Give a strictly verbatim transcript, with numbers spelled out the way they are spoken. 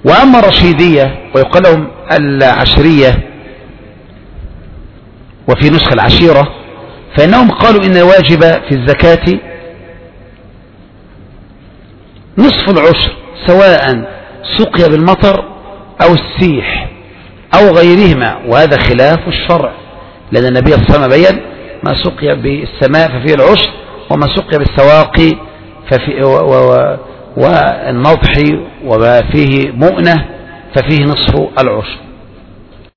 وأما الرشيدية ويقال لهم العشرية وفي نسخة العشيرة، فإنهم قالوا إن الواجب في الزكاة نصف العشر سواء سقي بالمطر أو السيح أو غيرهما، وهذا خلاف الشرع، لأن النبي صلى الله عليه وسلم بيّن ما سقي بالسماء ففيه العشر، وما سقي بالسواقي ففي والنضح وما فيه مؤنة ففيه نصف العشر.